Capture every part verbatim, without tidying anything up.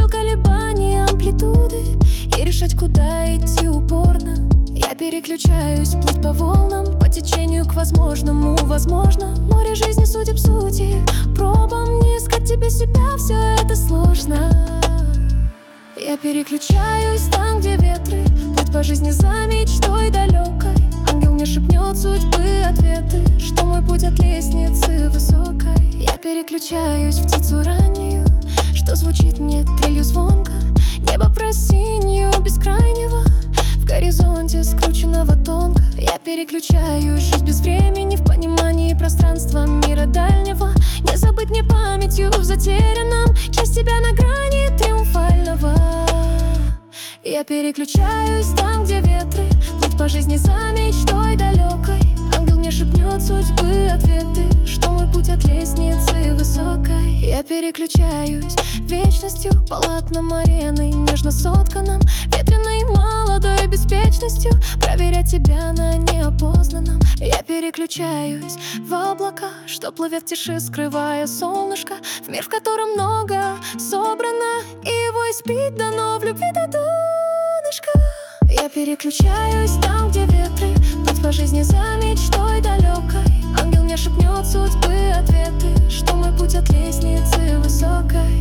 чувствую колебания амплитуды и решать, куда идти упорно. Я переключаюсь, плыть по волнам, по течению к возможному. Возможно, море жизни, судеб, сути, пробам не искать тебе себя, все это сложно. Я переключаюсь там, где ветры, плыть по жизни за мечтой далекой. Ангел мне шепнет судьбы ответы, что мой путь от лестницы высокой. Я переключаюсь в птицу раннюю, что звучит мне трелью звонко. Небо просинью бескрайнего, в горизонте скрученного тонко. Я переключаюсь, жизнь без времени, в понимании пространства мира дальнего. Не забыть мне памятью в затерянном, часть тебя на грани триумфального. Я переключаюсь там, где ветры, плыть по жизни за мечтой далекой. Ангел мне шепнет судьбы ответы, что мой путь от лестницы высокой. Я переключаюсь вечностью, полотном арены, нежно сотканном, ветреной молодой беспечностью, проверять тебя на неопознанном. Я переключаюсь в облака, что плывет в тиши, скрывая солнышко, в мир, в котором много собрано, и его испить дано в любви до донышка. Я переключаюсь там, где ветры, плыть по жизни за мечтой далекой. Ангел мне шепнет судьбы ответы, что мой путь от лестницы высокой.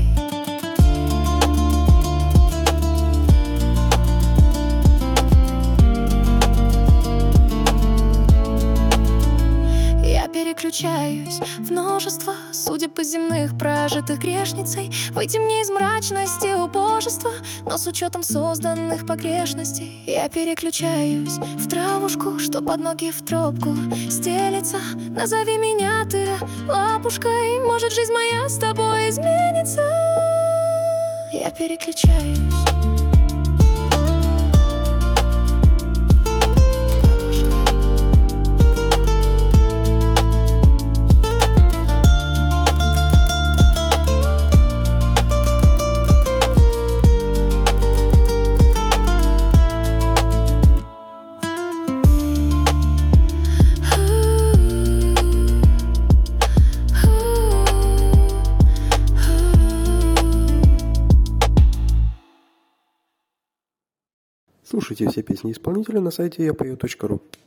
Я переключаюсь в множество судеб земных, прожитых грешницей. Выйти мне из мрачности убожества, но с учетом созданных погрешностей. Я переключаюсь в травушку, что под ноги в тропку стелется. Назови меня ты лапушкой, может жизнь моя с тобой изменится. Я переключаюсь. Слушайте все песни исполнителя на сайте я пою точка ру.